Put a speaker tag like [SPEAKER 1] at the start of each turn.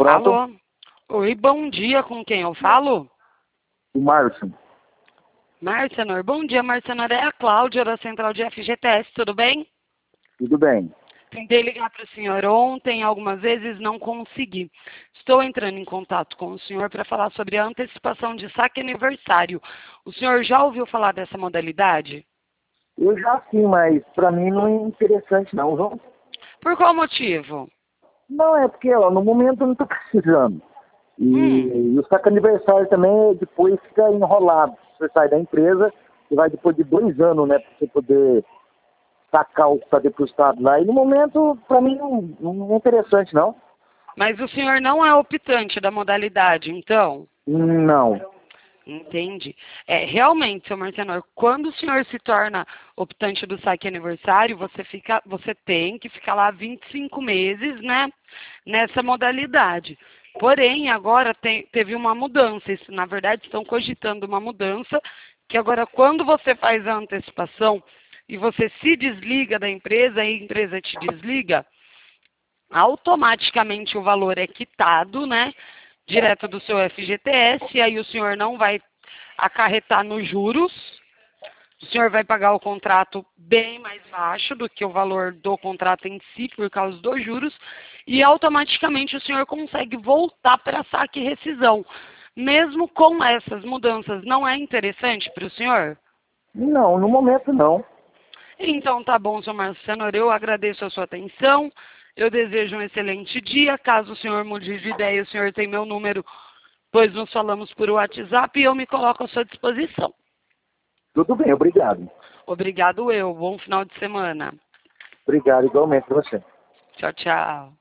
[SPEAKER 1] Pronto?
[SPEAKER 2] Alô? Oi, bom dia, com quem eu falo?
[SPEAKER 1] O Márcio.
[SPEAKER 2] Marcenor, bom dia, Marcenor, é a Cláudia da Central de FGTS, tudo bem?
[SPEAKER 1] Tudo bem.
[SPEAKER 2] Tentei ligar para o senhor ontem, algumas vezes não consegui. Estou entrando em contato com o senhor para falar sobre a antecipação de saque aniversário. O senhor já ouviu falar dessa modalidade?
[SPEAKER 1] Eu já sim, mas para mim não é interessante não, viu?
[SPEAKER 2] Por qual motivo?
[SPEAKER 1] Não, é porque ó, no momento eu não estou precisando. E o saque aniversário também depois fica enrolado. Você sai da empresa e vai depois de 2 anos, né? Para você poder sacar o que está depositado lá. E no momento, para mim, não é interessante, não.
[SPEAKER 2] Mas o senhor não é optante da modalidade, então?
[SPEAKER 1] Não.
[SPEAKER 2] Entendi. Realmente, seu Marcenor, quando o senhor se torna optante do saque aniversário, você tem que ficar lá 25 meses, né, nessa modalidade. Porém, agora teve uma mudança. Isso, na verdade, estão cogitando uma mudança, que agora quando você faz a antecipação e você se desliga da empresa e a empresa te desliga, automaticamente o valor é quitado, né? Direto do seu FGTS, e aí o senhor não vai acarretar nos juros, o senhor vai pagar o contrato bem mais baixo do que o valor do contrato em si, por causa dos juros, e automaticamente o senhor consegue voltar para saque e rescisão. Mesmo com essas mudanças, não é interessante para o senhor?
[SPEAKER 1] Não, no momento não.
[SPEAKER 2] Então tá bom, senhor Marcenor, eu agradeço a sua atenção, eu desejo um excelente dia, caso o senhor mude de ideia, o senhor tem meu número, pois nos falamos por WhatsApp e eu me coloco à sua disposição.
[SPEAKER 1] Tudo bem, obrigado.
[SPEAKER 2] Obrigado eu, bom final de semana.
[SPEAKER 1] Obrigado igualmente pra você.
[SPEAKER 2] Tchau, tchau.